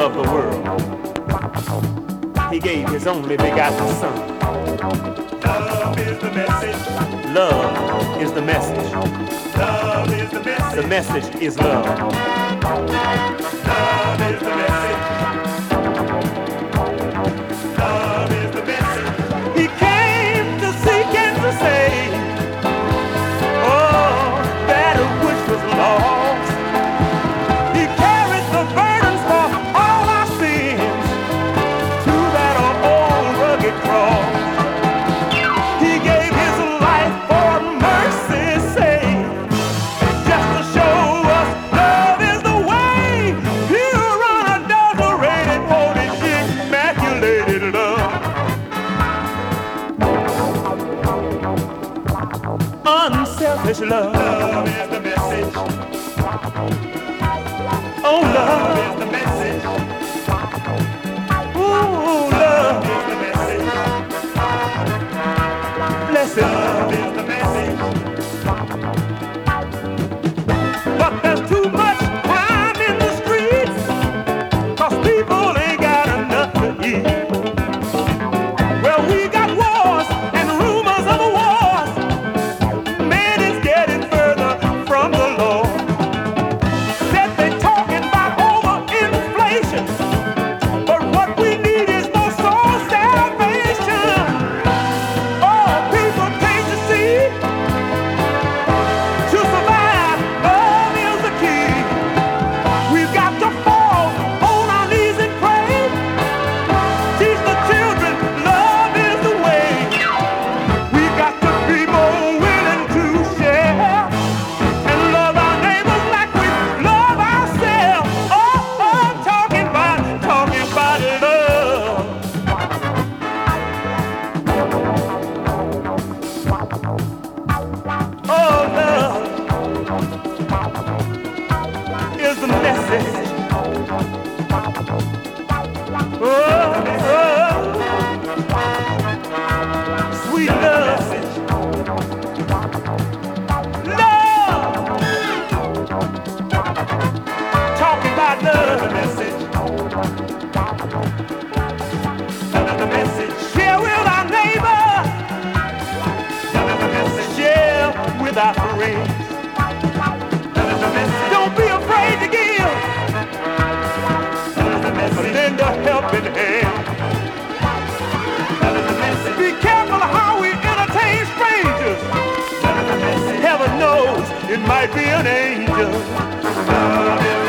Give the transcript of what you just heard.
loved the world, he gave his only begotten Son. Love is the message. Love is the message. Love is the message. The message is love. Love is the message. Love is the message. He came to seek and to save, oh, that which was lost. He carried the burdens for all our sins to that old rugged cross. He gave his life for mercy's sake, just to show us love is the way. Pure, unadulterated, holy, immaculated love. Unselfish love. Love is the message. Oh, Love love. is the message. Ooh, love. Love is the message. Blessed Love love. is the message. But there's too much crime in the streets, 'cause people ain't got enough to eat. Well, we got wars and rumors of wars. Man is getting further from the Lord. Said they talking about overinflation, but what we need is more soul salvation. Oh, people can't you see? To survive, love is the key. We've got to fall on our knees and pray. Teach the children love is the way. We've got to be more willing to share and love our neighbors like we love ourselves. Oh, oh, talking about love. Oh, love is the message. Oh, oh, sweet love. Love. Talking about love. Message. Love is the message. Share with our neighbor. Love is the message. Share with our friends. Love is the message. Don't be afraid to give. Love is the message. Lend a helping hand. Love is the message. Be careful how we entertain strangers. Love is the message. Heaven knows it might be an angel. Love is